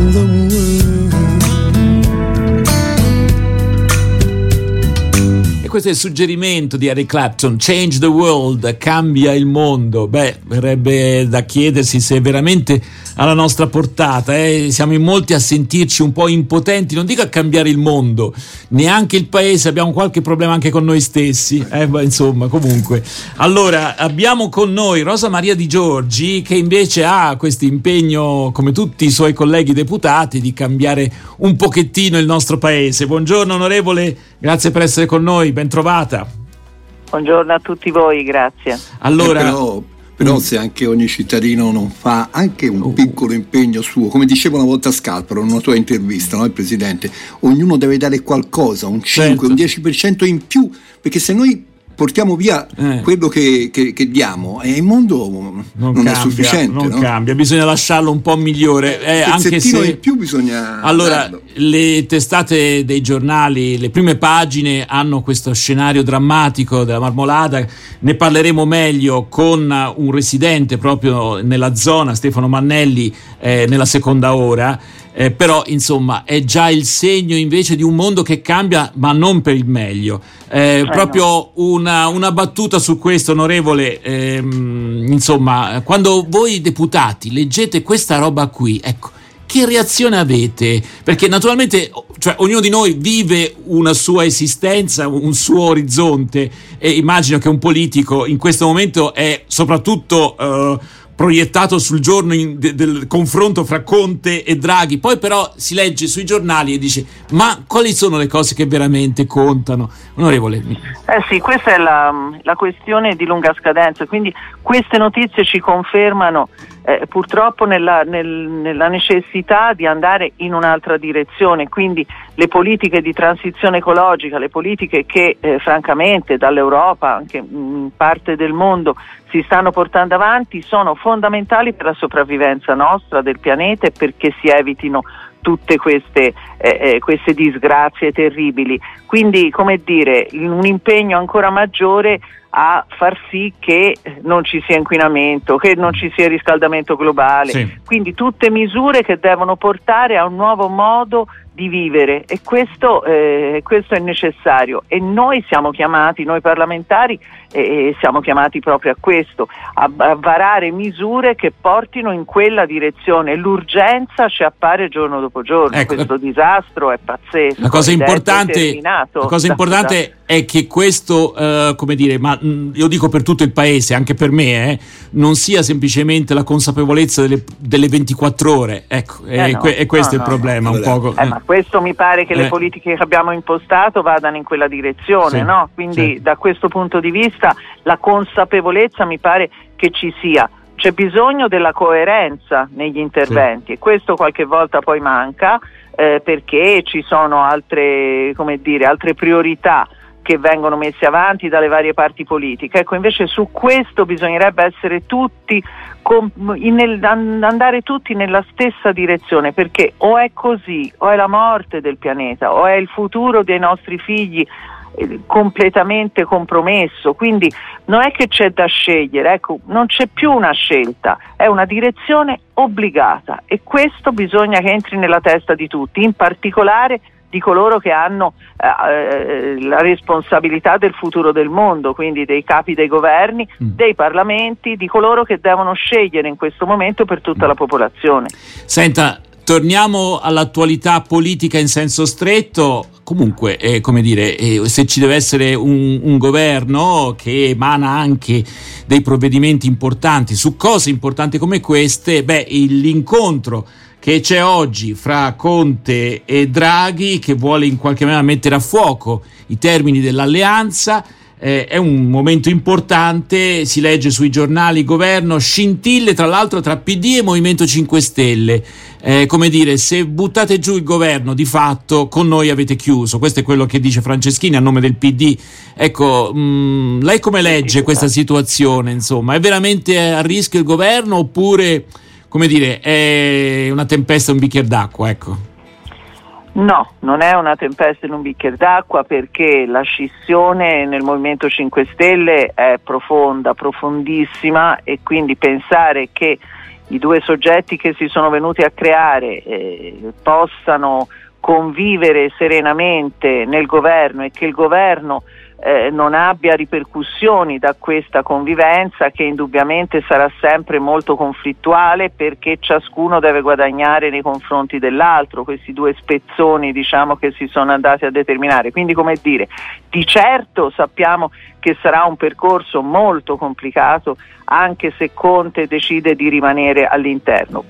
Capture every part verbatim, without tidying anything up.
the world. E questo è il suggerimento di Eric Clapton, Change the World, cambia il mondo. Beh, verrebbe da chiedersi se è veramente alla nostra portata, eh? Siamo in molti a sentirci un po' impotenti, non dico a cambiare il mondo, neanche il paese, abbiamo qualche problema anche con noi stessi, eh? Beh, insomma, comunque. Allora, abbiamo con noi Rosa Maria Di Giorgi, che invece ha questo impegno, come tutti i suoi colleghi deputati, di cambiare un pochettino il nostro paese. Buongiorno onorevole, grazie per essere con noi, ben trovata. Buongiorno a tutti voi, grazie. Allora, eh però, però se anche ogni cittadino non fa anche un piccolo impegno suo, come diceva una volta Scalfaro in una sua intervista, no, il presidente, ognuno deve dare qualcosa, un cinque, certo, un dieci per cento in più, perché se noi portiamo via eh. quello che, che, che diamo e il mondo non, non cambia, è sufficiente, non no? cambia, bisogna lasciarlo un po' migliore, eh, anche se in più bisogna allora darlo. Le testate dei giornali, le prime pagine hanno questo scenario drammatico della Marmolada, ne parleremo meglio con un residente proprio nella zona, Stefano Mannelli, eh, nella seconda ora. Eh, però insomma è già il segno invece di un mondo che cambia, ma non per il meglio. Eh, eh, proprio no. una, una battuta su questo, onorevole, ehm, insomma, quando voi deputati leggete questa roba qui, ecco, che reazione avete? Perché naturalmente, cioè, ognuno di noi vive una sua esistenza, un suo orizzonte, e immagino che un politico in questo momento è soprattutto eh, proiettato sul giorno in, de, del confronto fra Conte e Draghi, poi però si legge sui giornali e dice: ma quali sono le cose che veramente contano? Onorevole. Eh sì, questa è la, la questione di lunga scadenza, quindi queste notizie ci confermano eh, purtroppo nella, nel, nella necessità di andare in un'altra direzione, quindi le politiche di transizione ecologica, le politiche che eh, francamente dall'Europa, anche in parte del mondo, si stanno portando avanti, sono fondamentali per la sopravvivenza nostra, del pianeta, e perché si evitino tutte queste, eh, queste disgrazie terribili. Quindi, come dire, un impegno ancora maggiore a far sì che non ci sia inquinamento, che non ci sia riscaldamento globale, sì. Quindi tutte misure che devono portare a un nuovo modo di vivere, e questo, eh, questo è necessario, e noi siamo chiamati, noi parlamentari, eh, siamo chiamati proprio a questo, a, a varare misure che portino in quella direzione. L'urgenza ci appare giorno dopo giorno, ecco, questo disastro è pazzesco. La cosa importante, la cosa da, importante da, è che questo, uh, come dire, ma mh, io dico per tutto il paese, anche per me, eh, non sia semplicemente la consapevolezza delle, delle ventiquattro ore, ecco, eh e, no, que- e questo no, è il no, problema, no, un poco. Eh, ma questo mi pare che eh. le politiche che abbiamo impostato vadano in quella direzione, sì, no? Quindi sì, da questo punto di vista la consapevolezza mi pare che ci sia. C'è bisogno della coerenza negli interventi, sì, e questo qualche volta poi manca, eh, perché ci sono altre, come dire, altre priorità che vengono messe avanti dalle varie parti politiche. Ecco, invece su questo bisognerebbe essere tutti com- in nel, andare tutti nella stessa direzione, perché o è così, o è la morte del pianeta, o è il futuro dei nostri figli eh, completamente compromesso. Quindi non è che c'è da scegliere, ecco, non c'è più una scelta, è una direzione obbligata, e questo bisogna che entri nella testa di tutti, in particolare di coloro che hanno eh, la responsabilità del futuro del mondo, quindi dei capi dei governi, mm. dei parlamenti, di coloro che devono scegliere in questo momento per tutta mm. la popolazione. Senta, torniamo all'attualità politica in senso stretto. Comunque, eh, come dire, eh, se ci deve essere un, un governo che emana anche dei provvedimenti importanti su cose importanti come queste, beh, l'incontro che c'è oggi fra Conte e Draghi, che vuole in qualche maniera mettere a fuoco i termini dell'alleanza, eh, è un momento importante. Si legge sui giornali: governo, scintille tra l'altro tra P D e Movimento cinque Stelle, eh, come dire, se buttate giù il governo di fatto con noi avete chiuso. Questo è quello che dice Franceschini a nome del P D. Ecco, mh, lei come legge questa situazione? Insomma, è veramente a rischio il governo, oppure, come dire, è una tempesta in un bicchiere d'acqua, ecco? No, non è una tempesta in un bicchiere d'acqua, perché la scissione nel Movimento cinque Stelle è profonda, profondissima, e quindi pensare che i due soggetti che si sono venuti a creare eh, possano convivere serenamente nel governo e che il governo eh, non abbia ripercussioni da questa convivenza, che indubbiamente sarà sempre molto conflittuale, perché ciascuno deve guadagnare nei confronti dell'altro, questi due spezzoni, diciamo, che si sono andati a determinare. Quindi, come dire, di certo sappiamo che sarà un percorso molto complicato, anche se Conte decide di rimanere all'interno.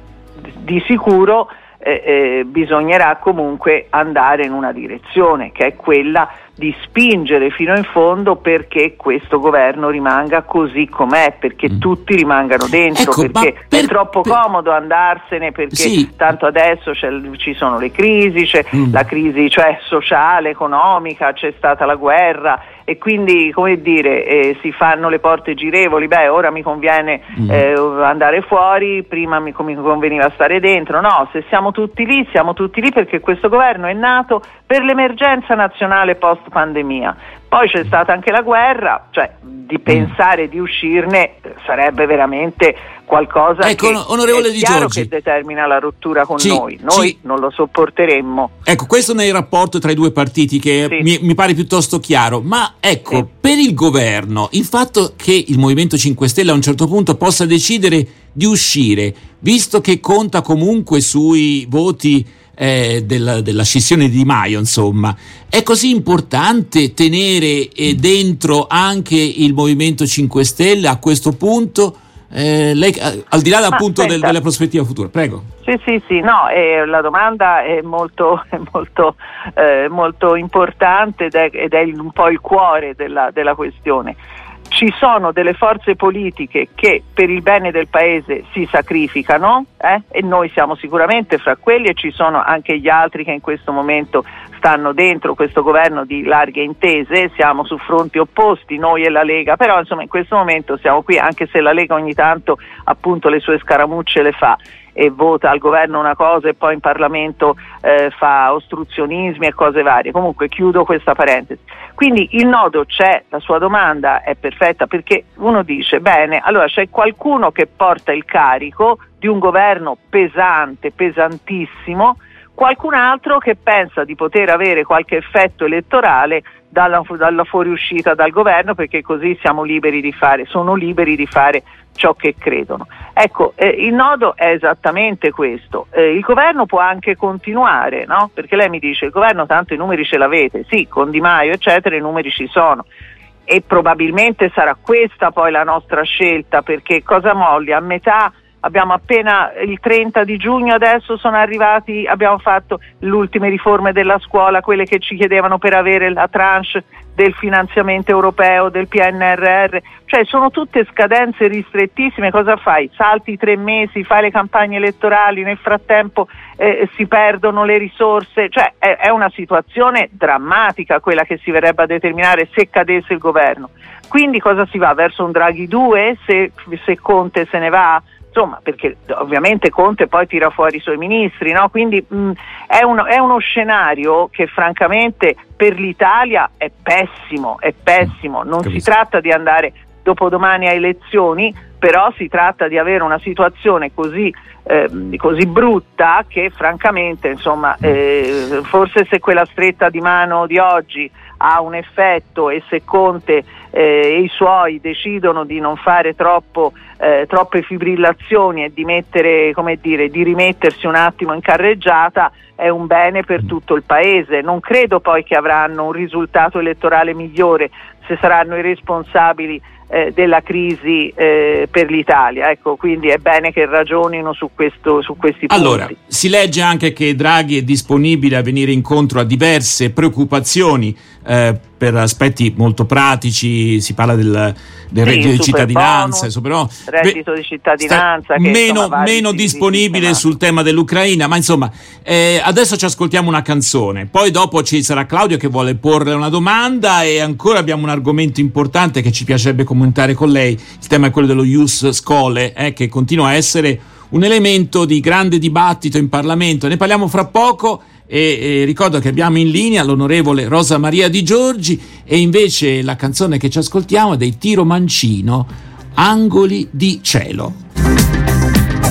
Di sicuro eh, eh, bisognerà comunque andare in una direzione, che è quella di spingere fino in fondo perché questo governo rimanga così com'è, perché mm. tutti rimangano dentro, ecco, perché per, è troppo per... comodo andarsene, perché sì. tanto adesso c'è, ci sono le crisi, c'è mm. la crisi, cioè sociale, economica, c'è stata la guerra, e quindi, come dire, eh, si fanno le porte girevoli. Beh, ora mi conviene mm. eh, andare fuori, prima mi, mi conveniva stare dentro. No, se siamo tutti lì, siamo tutti lì perché questo governo è nato per l'emergenza nazionale post pandemia. Poi c'è stata anche la guerra, cioè di pensare mm. di uscirne sarebbe veramente qualcosa, ecco, che onorevole è Di chiaro Giorgi, che determina la rottura con ci, noi, noi ci... non lo sopporteremmo. Ecco, questo nel rapporto tra i due partiti che sì. mi, mi pare piuttosto chiaro, ma ecco, sì. per il governo, il fatto che il Movimento cinque Stelle a un certo punto possa decidere di uscire, visto che conta comunque sui voti Eh, della, della scissione di Di Maio, insomma, è così importante tenere eh, dentro anche il Movimento cinque Stelle a questo punto? Eh, lei, al di là Ma appunto del, della prospettiva futura, prego. Sì, sì, sì, no, eh, la domanda è molto, è molto, eh, molto importante ed è, ed è un po' il cuore della, della questione. Ci sono delle forze politiche che per il bene del paese si sacrificano eh? e noi siamo sicuramente fra quelli, e ci sono anche gli altri che in questo momento stanno dentro questo governo di larghe intese. Siamo su fronti opposti, noi e la Lega, però insomma in questo momento siamo qui, anche se la Lega ogni tanto appunto le sue scaramucce le fa e vota al governo una cosa e poi in Parlamento eh, fa ostruzionismi e cose varie. Comunque chiudo questa parentesi. Quindi il nodo c'è, la sua domanda è perfetta, perché uno dice bene, allora c'è qualcuno che porta il carico di un governo pesante, pesantissimo, qualcun altro che pensa di poter avere qualche effetto elettorale dalla, dalla fuoriuscita dal governo, perché così siamo liberi di fare, sono liberi di fare ciò che credono. Ecco, eh, il nodo è esattamente questo. Eh, il governo può anche continuare, no? Perché lei mi dice il governo tanto i numeri ce l'avete, sì, con Di Maio eccetera i numeri ci sono, e probabilmente sarà questa poi la nostra scelta, perché cosa molli? A metà abbiamo appena il trenta di giugno, adesso sono arrivati, abbiamo fatto le ultime riforme della scuola, quelle che ci chiedevano per avere la tranche del finanziamento europeo, del P N R R, cioè sono tutte scadenze ristrettissime. Cosa fai? Salti tre mesi, fai le campagne elettorali, nel frattempo eh, si perdono le risorse, cioè è, è una situazione drammatica quella che si verrebbe a determinare se cadesse il governo. Quindi cosa si va? Verso un Draghi due se, se Conte se ne va? Insomma, perché ovviamente Conte poi tira fuori i suoi ministri, no? Quindi mh, è, uno, è uno scenario che francamente per l'Italia è pessimo, è pessimo. Non Capisco. Si tratta di andare dopodomani a elezioni, però si tratta di avere una situazione così, eh, così brutta che francamente, insomma, eh, forse se quella stretta di mano di oggi ha un effetto, e se Conte eh, e i suoi decidono di non fare troppo, eh, troppe fibrillazioni e di mettere, come dire, di rimettersi un attimo in carreggiata, è un bene per tutto il paese. Non credo poi che avranno un risultato elettorale migliore se saranno i responsabili eh, della crisi eh, per l'Italia. Ecco, quindi è bene che ragionino su questo, su questi punti. Allora, si legge anche che Draghi è disponibile a venire incontro a diverse preoccupazioni eh, per aspetti molto pratici. Si parla del, del sì, reddito di cittadinanza, bonus, reddito di cittadinanza, che meno, insomma, meno disponibile di sul tema dell'Ucraina, ma insomma eh, adesso ci ascoltiamo una canzone, poi dopo ci sarà Claudio che vuole porre una domanda, e ancora abbiamo un argomento importante che ci piacerebbe commentare con lei. Il tema è quello dello Ius Scholae, eh, che continua a essere un elemento di grande dibattito in Parlamento. Ne parliamo fra poco. E, e ricordo che abbiamo in linea l'onorevole Rosa Maria Di Giorgi, e invece la canzone che ci ascoltiamo è dei Tiro Mancino, Angoli di cielo.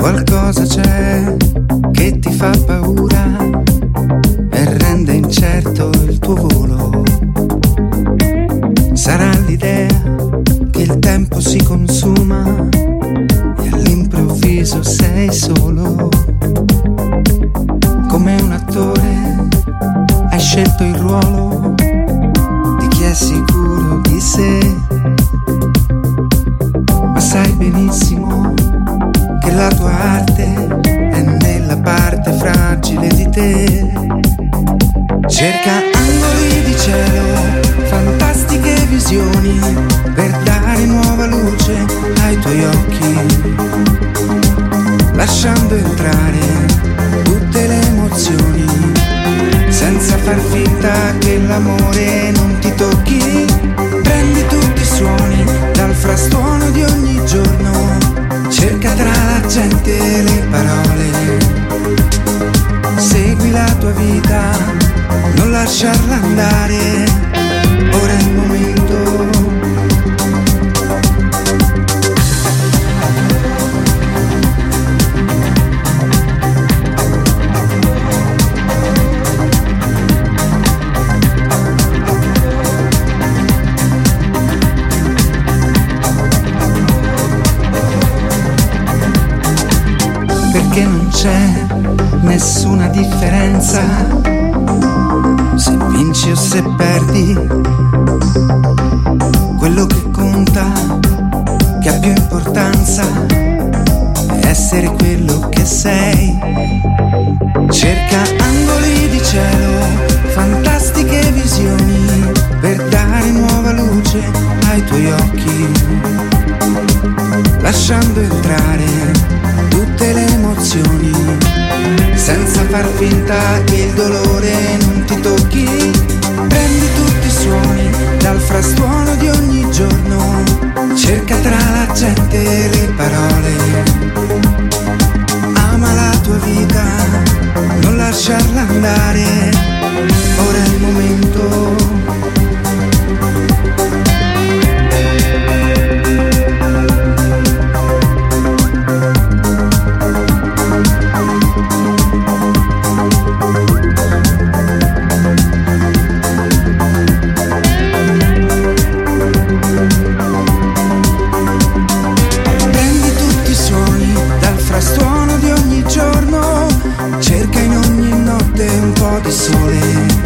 Qualcosa c'è che ti fa paura e rende incerto il tuo volo. Sarà l'idea che il tempo si consuma e all'improvviso sei solo. Come un attore hai scelto il ruolo di chi è sicuro di sé, ma sai benissimo che la tua arte è nella parte fragile di te. Cerca angoli di cielo, fantastiche visioni, per dare nuova luce ai tuoi occhi, lasciando entrare tutte le emozioni, senza far finta che l'amore non ti tocchi. Prendi tutti i suoni dal frastuono di ogni giorno, cerca tra la gente le parole, segui la tua vita, non lasciarla andare, ora è il momento. Perché non c'è nessuna differenza se vinci o se perdi. Quello che conta, che ha più importanza, è essere quello che sei. Cerca angoli di cielo, fantastiche visioni, per dare nuova luce ai tuoi occhi, lasciando entrare tutte le emozioni, senza far finta che il dolore non ti tocchi. Prendi tutti i suoni dal frastuono di ogni giorno, cerca tra la gente le parole, ama la tua vita, non lasciarla andare, ora è il momento. Di sole,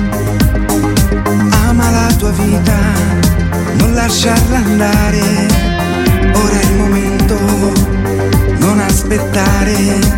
ama la tua vita, non lasciarla andare, ora è il momento, non aspettare.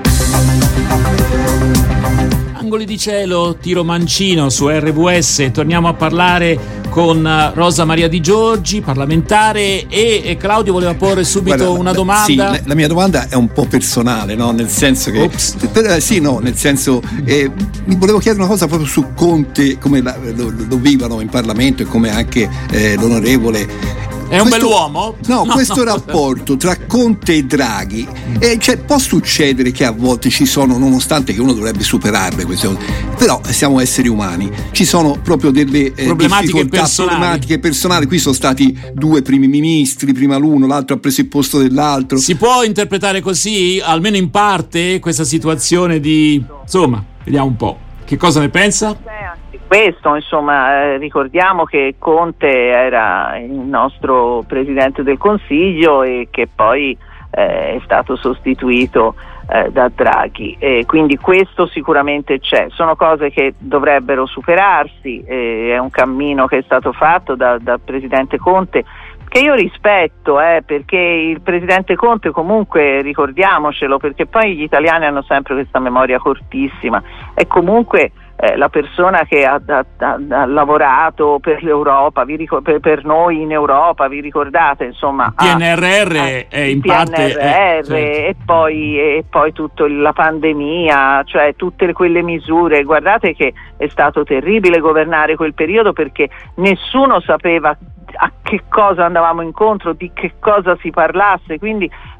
Angoli di cielo, Tiro Mancino su R W S. Torniamo a parlare con Rosa Maria Di Giorgi, parlamentare, e, e Claudio voleva porre subito Guarda, una domanda. Sì, la, la mia domanda è un po' personale, no? Nel senso che per, sì, no, nel senso eh, mi volevo chiedere una cosa proprio su Conte, come la, lo, lo vivano in Parlamento e come anche eh, l'onorevole. È un questo, bell'uomo? No, no questo no. rapporto tra Conte e Draghi, eh, cioè, può succedere che a volte ci sono, nonostante che uno dovrebbe superarle queste cose, però siamo esseri umani, ci sono proprio delle eh, problematiche personali. problematiche personali. Qui sono stati due primi ministri, prima l'uno, l'altro ha preso il posto dell'altro. Si può interpretare così, almeno in parte, questa situazione di... insomma, vediamo un po'. Che cosa ne pensa? Questo, insomma, eh, ricordiamo che Conte era il nostro Presidente del Consiglio e che poi eh, è stato sostituito eh, da Draghi, e quindi questo sicuramente c'è. Sono cose che dovrebbero superarsi, eh, è un cammino che è stato fatto da, dal Presidente Conte, che io rispetto, eh, perché il Presidente Conte comunque, ricordiamocelo, perché poi gli italiani hanno sempre questa memoria cortissima, è comunque Eh, la persona che ha, ha, ha, ha lavorato per l'Europa, vi ricor- per, per noi in Europa, vi ricordate, insomma, il P N R R ha, è in P N R R, parte eh, certo. e poi e poi tutta la pandemia, cioè tutte quelle misure. Guardate che è stato terribile governare quel periodo, perché nessuno sapeva a che cosa andavamo incontro, di che cosa si parlasse, quindi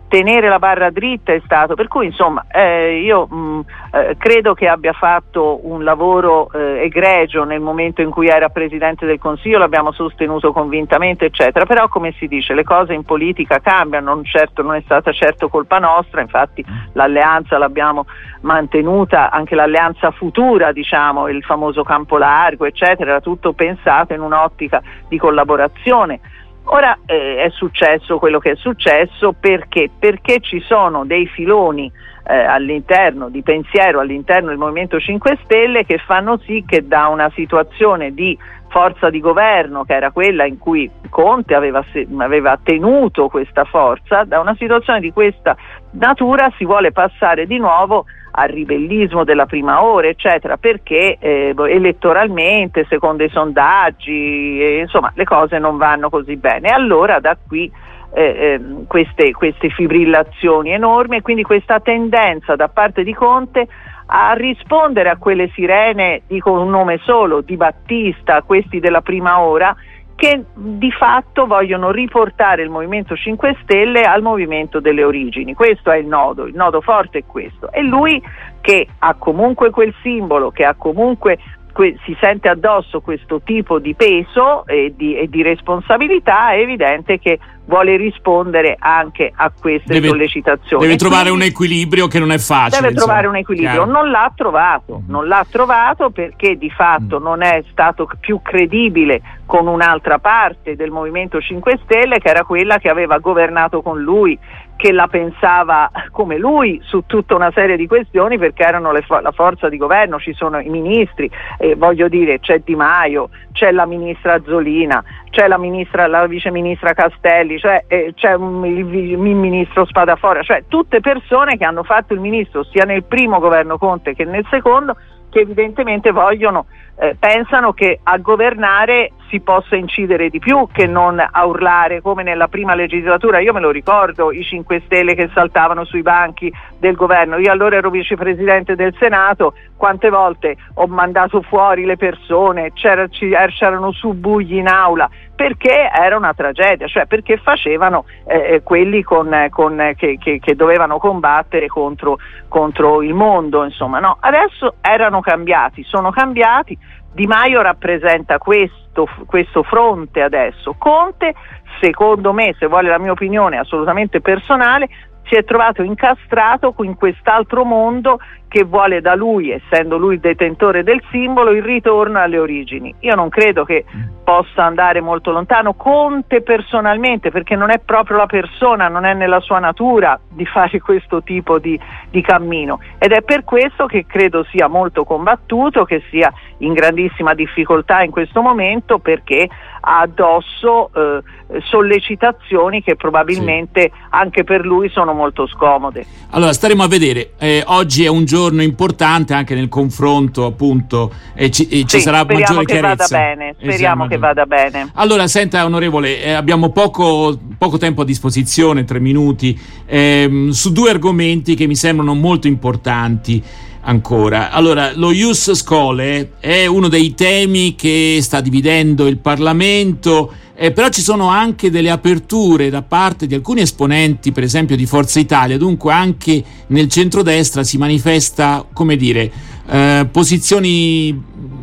tenere la barra dritta è stato, per cui insomma eh, io mh, eh, credo che abbia fatto un lavoro eh, egregio nel momento in cui era Presidente del Consiglio, l'abbiamo sostenuto convintamente eccetera, però come si dice le cose in politica cambiano, non, certo, non è stata certo colpa nostra, infatti l'alleanza l'abbiamo mantenuta, anche l'alleanza futura diciamo, il famoso campo largo eccetera, era tutto pensato in un'ottica di collaborazione. Ora eh, è successo quello che è successo perché? Perché ci sono dei filoni eh, all'interno di pensiero, all'interno del Movimento cinque Stelle che fanno sì che da una situazione di forza di governo, che era quella in cui Conte aveva, aveva tenuto questa forza, da una situazione di questa natura si vuole passare di nuovo al ribellismo della prima ora eccetera, perché eh, elettoralmente secondo i sondaggi eh, insomma le cose non vanno così bene, allora da qui eh, eh, queste, queste fibrillazioni enormi e quindi questa tendenza da parte di Conte a rispondere a quelle sirene, dico un nome solo, Di Battista, questi della prima ora, che di fatto vogliono riportare il Movimento cinque Stelle al movimento delle origini. Questo è il nodo, il nodo forte è questo. E lui che ha comunque quel simbolo, che ha comunque que- si sente addosso questo tipo di peso e di, e di responsabilità, è evidente che vuole rispondere anche a queste deve, sollecitazioni. Deve trovare un equilibrio che non è facile. Deve insomma. trovare un equilibrio, Chiaro. non l'ha trovato, non l'ha trovato perché di fatto mm. non è stato più credibile con un'altra parte del Movimento cinque Stelle che era quella che aveva governato con lui, che la pensava come lui su tutta una serie di questioni perché erano le fo- la forza di governo, ci sono i ministri, eh, voglio dire c'è Di Maio, c'è la ministra Azzolina, c'è la ministra, la vice ministra Castelli, cioè eh, c'è un, il, il ministro Spadafora, cioè tutte persone che hanno fatto il ministro sia nel primo governo Conte che nel secondo, che evidentemente vogliono, eh, pensano che a governare si possa incidere di più che non a urlare come nella prima legislatura. Io me lo ricordo, i cinque Stelle che saltavano sui banchi del governo, io allora ero vicepresidente del Senato, quante volte ho mandato fuori le persone, c'era, c'erano subbuglio in aula, perché era una tragedia, cioè perché facevano eh, quelli con, con, che, che, che dovevano combattere contro, contro il mondo, insomma, no? Adesso erano cambiati, sono cambiati. Di Maio rappresenta questo, questo fronte adesso. Conte, secondo me, se vuole la mia opinione assolutamente personale, si è trovato incastrato in quest'altro mondo che vuole da lui, essendo lui il detentore del simbolo, il ritorno alle origini. Io non credo che possa andare molto lontano Conte personalmente, perché non è proprio la persona, non è nella sua natura di fare questo tipo di, di cammino, ed è per questo che credo sia molto combattuto, che sia in grandissima difficoltà in questo momento, perché ha addosso eh, sollecitazioni che probabilmente sì. anche per lui sono molto scomode. Allora staremo a vedere, eh, oggi è un giorno importante anche nel confronto, appunto, e ci, e ci sì, sarà maggiore che chiarezza. Vada bene, speriamo esatto. che vada bene. Allora senta onorevole, eh, abbiamo poco, poco tempo a disposizione, tre minuti, ehm, su due argomenti che mi sembrano molto importanti ancora. Allora, lo Ius Scholae è uno dei temi che sta dividendo il Parlamento, eh, però ci sono anche delle aperture da parte di alcuni esponenti, per esempio di Forza Italia, dunque anche nel centrodestra si manifesta, come dire, eh, posizioni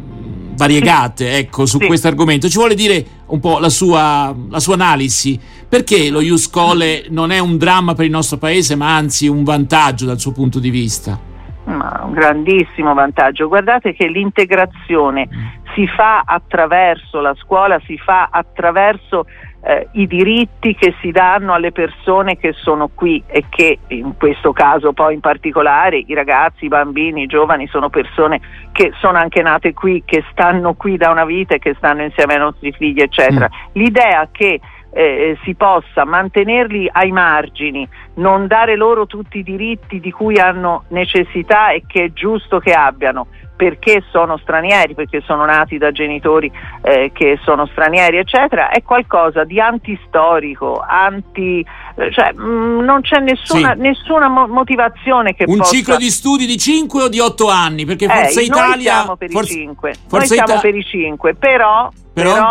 variegate, sì. ecco, su sì. questo argomento. Ci vuole dire un po' la sua, la sua analisi? Perché lo Ius Scholae non è un dramma per il nostro paese, ma anzi un vantaggio dal suo punto di vista? Ma un grandissimo vantaggio. Guardate che l'integrazione si fa attraverso la scuola, si fa attraverso eh, i diritti che si danno alle persone che sono qui, e che in questo caso poi in particolare i ragazzi, i bambini, i giovani sono persone che sono anche nate qui, che stanno qui da una vita e che stanno insieme ai nostri figli eccetera. Mm. L'idea che Eh, si possa mantenerli ai margini, non dare loro tutti i diritti di cui hanno necessità e che è giusto che abbiano, perché sono stranieri, perché sono nati da genitori eh, che sono stranieri eccetera, è qualcosa di antistorico, anti, cioè mh, non c'è nessuna, sì. nessuna mo- motivazione che un possa... ciclo di studi di cinque o di otto anni, perché Forza eh, Italia noi siamo per Forza... i cinque Forza noi siamo Ita... per i cinque, però, però... però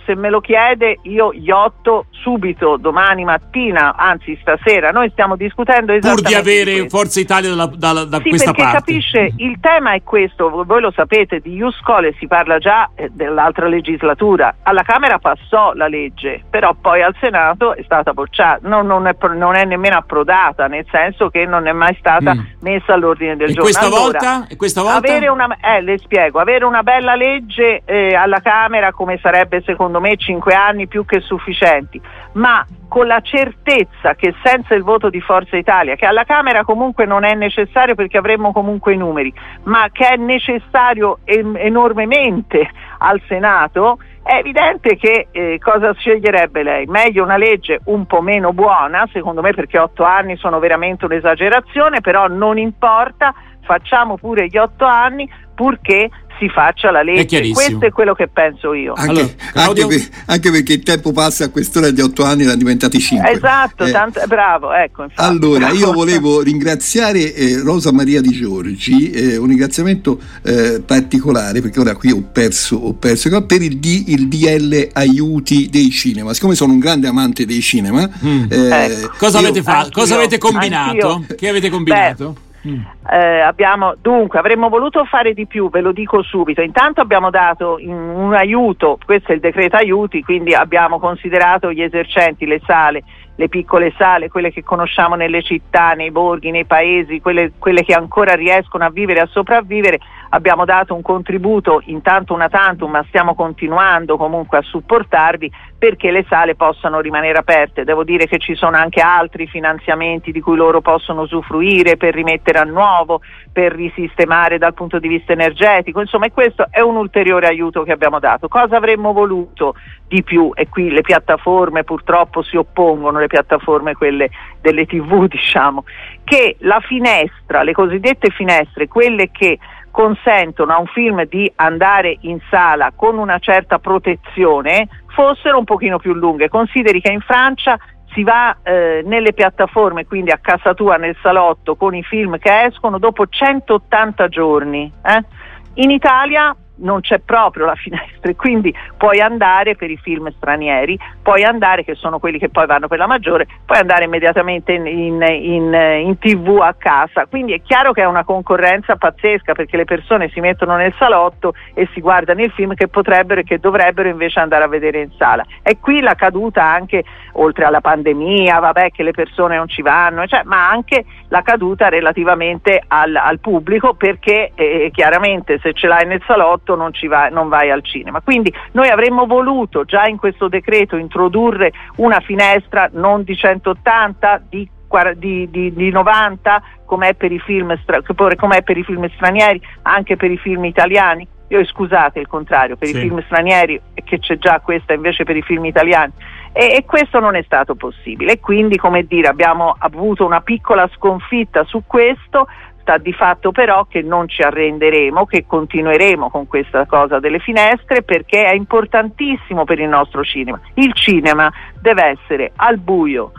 se me lo chiede io iotto subito domani mattina, anzi stasera. Noi stiamo discutendo esattamente pur di avere di Forza Italia da, da, da sì, questa perché parte. Capisce, il tema è questo, voi lo sapete, di Ius Scholae si parla già eh, dell'altra legislatura. Alla Camera passò la legge, però poi al Senato è stata bocciata, non, non, è, non è nemmeno approdata, nel senso che non è mai stata mm. messa all'ordine del e giorno. Questa allora, volta? E questa volta? Avere una, eh, le spiego, avere una bella legge eh, alla Camera, come sarebbe secondo me cinque anni più che sufficienti, ma con la certezza che senza il voto di Forza Italia, che alla Camera comunque non è necessario perché avremmo comunque i numeri, ma che è necessario en- enormemente al Senato, è evidente che eh, cosa sceglierebbe lei? Meglio una legge un po' meno buona, secondo me, perché otto anni sono veramente un'esagerazione, però non importa, facciamo pure gli otto anni purché si faccia la legge. È Questo è quello che penso io. Anche, allora, Claudio... anche, per, anche perché il tempo passa, a quest'ora di otto anni erano diventati cinque. Esatto, eh. tanto, bravo, ecco. Infatti, allora, bravo. io volevo ringraziare eh, Rosa Maria Di Giorgi, eh, un ringraziamento eh, particolare, perché ora qui ho perso, ho perso per il, D, il D L aiuti dei cinema. Siccome sono un grande amante dei cinema, mm. eh, ecco. cosa, io, avete fatto? Cosa avete combinato? Anch'io. Che avete combinato? Beh, Eh, abbiamo dunque avremmo voluto fare di più, ve lo dico subito. Intanto abbiamo dato in, un aiuto, questo è il decreto aiuti, quindi abbiamo considerato gli esercenti, le sale, le piccole sale, quelle che conosciamo nelle città, nei borghi, nei paesi, quelle, quelle che ancora riescono a vivere, a sopravvivere. Abbiamo dato un contributo, intanto una tantum, ma stiamo continuando comunque a supportarvi perché le sale possano rimanere aperte. Devo dire che ci sono anche altri finanziamenti di cui loro possono usufruire per rimettere a nuovo, per risistemare dal punto di vista energetico, insomma, e questo è un ulteriore aiuto che abbiamo dato. Cosa avremmo voluto di più? E qui le piattaforme purtroppo si oppongono, le piattaforme quelle delle tivù, diciamo, che la finestra, le cosiddette finestre, quelle che consentono a un film di andare in sala con una certa protezione, fossero un pochino più lunghe. Consideri che in Francia si va eh, nelle piattaforme, quindi a casa tua nel salotto, con i film che escono dopo centottanta giorni. Eh? In Italia non c'è proprio la finestra e quindi puoi andare per i film stranieri, puoi andare, che sono quelli che poi vanno per la maggiore, puoi andare immediatamente in, in, in, in tivù a casa. Quindi è chiaro che è una concorrenza pazzesca, perché le persone si mettono nel salotto e si guardano il film che potrebbero e che dovrebbero invece andare a vedere in sala. E qui la caduta anche, oltre alla pandemia, vabbè, che le persone non ci vanno, cioè, ma anche la caduta relativamente al, al pubblico, perché eh, chiaramente se ce l'hai nel salotto non ci vai, non vai al cinema. Quindi noi avremmo voluto già in questo decreto introdurre una finestra non di centottanta, di, di, di, di novanta, come è per i film stra- come è per i film stranieri, anche per i film italiani. Io scusate il contrario, per sì. i film stranieri, che c'è già questa invece per i film italiani. E, e questo non è stato possibile. E quindi, come dire, abbiamo avuto una piccola sconfitta su questo. Sta di fatto però che non ci arrenderemo, che continueremo con questa cosa delle finestre, perché è importantissimo per il nostro cinema. Il cinema deve essere al buio,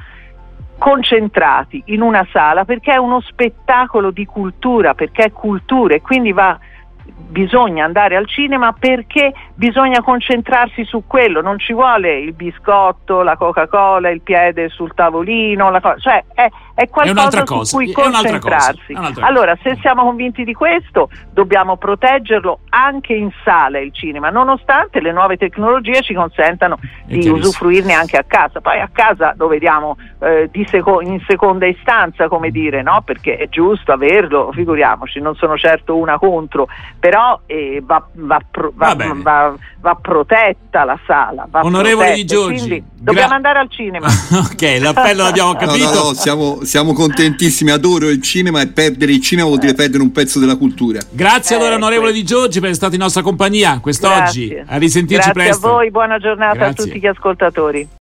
concentrati in una sala, perché è uno spettacolo di cultura, perché è cultura, e quindi va bisogna andare al cinema perché bisogna concentrarsi su quello, non ci vuole il biscotto, la Coca-Cola, il piede sul tavolino, la co- cioè è, è qualcosa è su cui è concentrarsi. Cosa, allora, se siamo convinti di questo, dobbiamo proteggerlo anche in sala il cinema, nonostante le nuove tecnologie ci consentano di usufruirne anche a casa. Poi a casa lo vediamo eh, di seco- in seconda istanza, come dire, no? Perché è giusto averlo, figuriamoci, non sono certo una contro, però eh, va, va, pro- va, va, va, va protetta la sala. Va Onorevole protetta, Di Giorgi, gra- dobbiamo andare al cinema. Ok, l'appello l'abbiamo capito. No, no, no, siamo, siamo contentissimi, adoro il cinema, e perdere il cinema vuol dire perdere un pezzo della cultura. Grazie eh, allora onorevole Di Giorgi per essere stato in nostra compagnia quest'oggi. Grazie. A risentirci Grazie presto. a voi, buona giornata. Grazie a tutti gli ascoltatori.